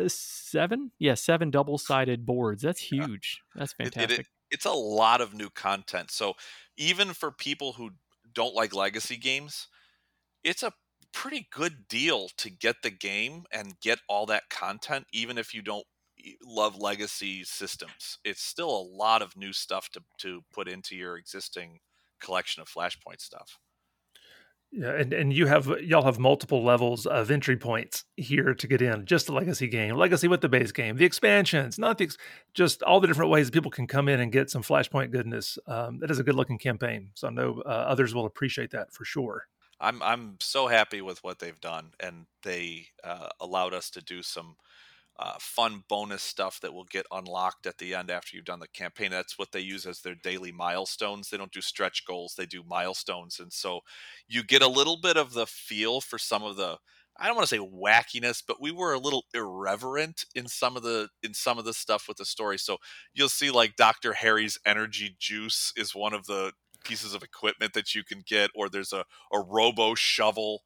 seven double sided boards. That's Yeah. huge. That's It fantastic. it's a lot of new content. So even for people who don't like legacy games, it's a pretty good deal to get the game and get all that content, even if you don't love legacy systems. It's still a lot of new stuff to put into your existing collection of Flashpoint stuff. Yeah, and y'all have multiple levels of entry points here to get in. Just the legacy game, legacy with the base game, the expansions, not the just all the different ways that people can come in and get some Flashpoint goodness. That is a good looking campaign, so I know others will appreciate that for sure. I'm so happy with what they've done, and they allowed us to do some fun bonus stuff that will get unlocked at the end after you've done the campaign. That's what they use as their daily milestones. They don't do stretch goals, they do milestones. And so you get a little bit of the feel for some of the, I don't want to say wackiness, but we were a little irreverent in some of the stuff with the story. So you'll see like Dr. Harry's energy juice is one of the pieces of equipment that you can get, or there's a robo shovel,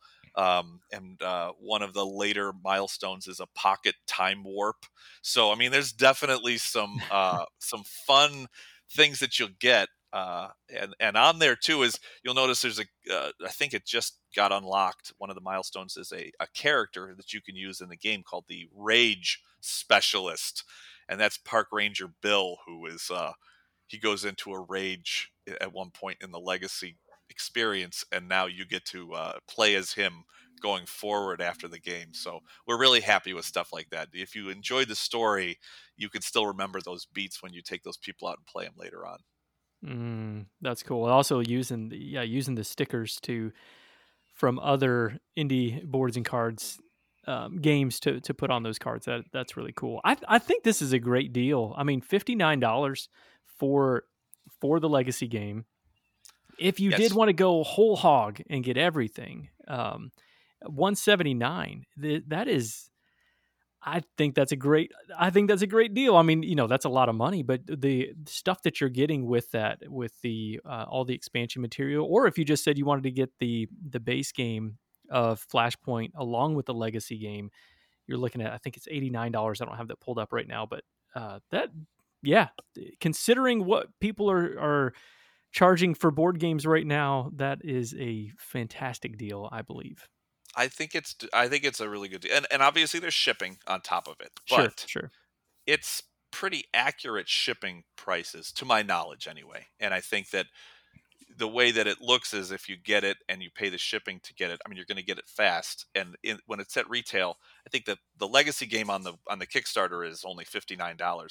and one of the later milestones is a pocket time warp. So I mean, there's definitely some fun things that you'll get. And on there too is you'll notice there's I think it just got unlocked. One of the milestones is a character that you can use in the game called the Rage Specialist, and that's Park Ranger Bill, who is he goes into a rage at one point in the Legacy experience, and now you get to play as him going forward after the game. So we're really happy with stuff like that. If you enjoyed the story, you can still remember those beats when you take those people out and play them later on. That's cool. Also using the stickers to from other indie boards and cards games to put on those cards. That's really cool. I think this is a great deal. I mean, $59 for the legacy game. If you did Yes, want to go whole hog and get everything, 179. That is, I think that's a great deal. I mean, that's a lot of money, but the stuff that you're getting with that, with the all the expansion material, or if you just said you wanted to get the base game of Flashpoint along with the legacy game, you're looking at, I think it's $89. I don't have that pulled up right now, but that yeah, considering what people are charging for board games right now, that is a fantastic deal, I believe. I think it's a really good deal, and obviously there's shipping on top of it, Sure, but sure. it's pretty accurate shipping prices to my knowledge anyway. And I think that the way that it looks is if you get it and you pay the shipping to get it, I mean, you're going to get it fast. And when it's at retail, I think that the legacy game on the Kickstarter is only $59.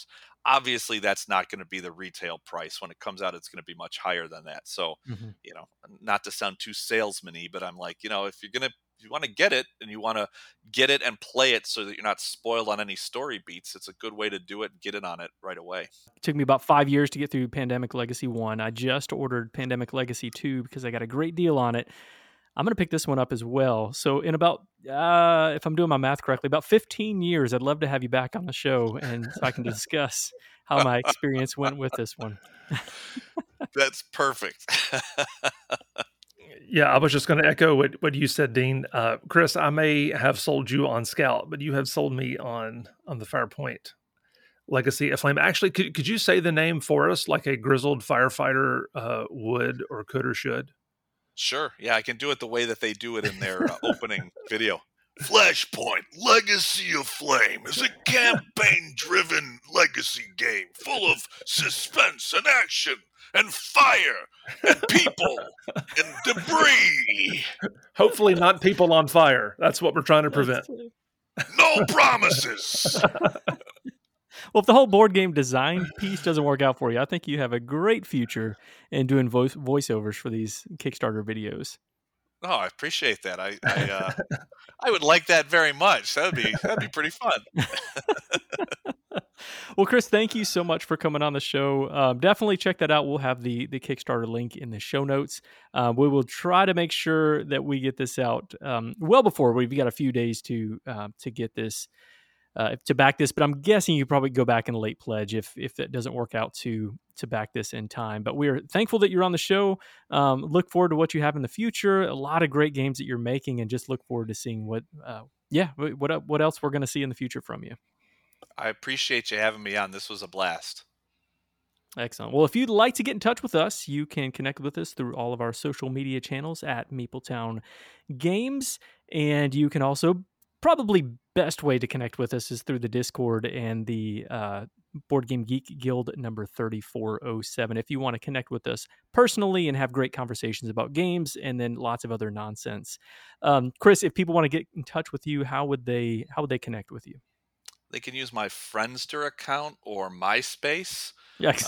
Obviously, that's not going to be the retail price. When it comes out, it's going to be much higher than that. So, Mhm. not to sound too salesman-y, but I'm like, if you want to get it and you want to get it and play it so that you're not spoiled on any story beats, it's a good way to do it and get in on it right away. It took me about 5 years to get through Pandemic Legacy 1. I just ordered Pandemic Legacy 2 because I got a great deal on it. I'm going to pick this one up as well. So in about, if I'm doing my math correctly, about 15 years, I'd love to have you back on the show and so I can discuss how my experience went with this one. That's perfect. Yeah, I was just going to echo what you said, Dean. Chris, I may have sold you on Scout, but you have sold me on the Firepoint Legacy of Flame. Actually, could you say the name for us, like a grizzled firefighter would or could or should? Sure. Yeah, I can do it the way that they do it in their opening video. Flashpoint Legacy of Flame is a campaign-driven legacy game full of suspense and action and fire and people and debris. Hopefully not people on fire. That's what we're trying to prevent. No promises. Well, if the whole board game design piece doesn't work out for you, I think you have a great future in doing voiceovers for these Kickstarter videos. Oh, I appreciate that. I would like that very much. That'd be pretty fun. Well, Chris, thank you so much for coming on the show. Definitely check that out. We'll have the Kickstarter link in the show notes. We will try to make sure that we get this out well before. We've got a few days to get this, to back this, but I'm guessing you probably go back in a late pledge if it doesn't work out to back this in time. But we're thankful that you're on the show. Look forward to what you have in the future. A lot of great games that you're making, and just look forward to seeing what else we're going to see in the future from you. I appreciate you having me on. This was a blast. Excellent. Well, if you'd like to get in touch with us, you can connect with us through all of our social media channels at Meepletown Games. And you can also, probably best way to connect with us is through the Discord and the Board Game Geek Guild number 3407. If you want to connect with us personally and have great conversations about games and then lots of other nonsense. Chris, if people want to get in touch with you, how would they connect with you? They can use my Friendster account or MySpace. Yes.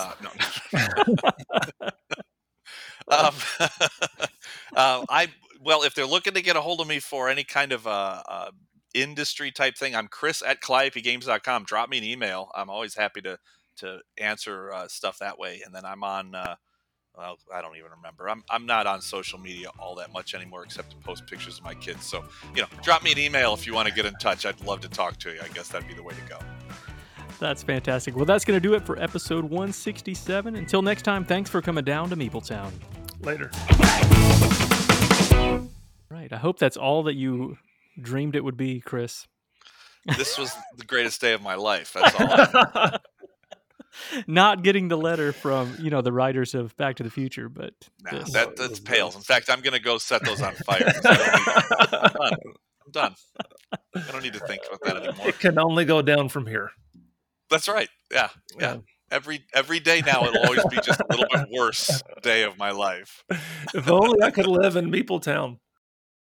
Well, if they're looking to get a hold of me for any kind of industry type thing, I'm Chris@CalliopeGames.com. Drop me an email. I'm always happy to answer stuff that way. And then I'm on. Well, I don't even remember. I'm not on social media all that much anymore, except to post pictures of my kids. So, drop me an email if you want to get in touch. I'd love to talk to you. I guess that'd be the way to go. That's fantastic. Well, that's going to do it for episode 167. Until next time, thanks for coming down to Meepletown. Later. Right. I hope that's all that you dreamed it would be, Chris. This was the greatest day of my life. That's all. Not getting the letter from, the writers of Back to the Future, but that's pales. In fact, I'm going to go set those on fire. I'm done. I don't need to think about that anymore. It can only go down from here. That's right. Yeah. Every day now, it'll always be just a little bit worse day of my life. If only I could live in Meepletown.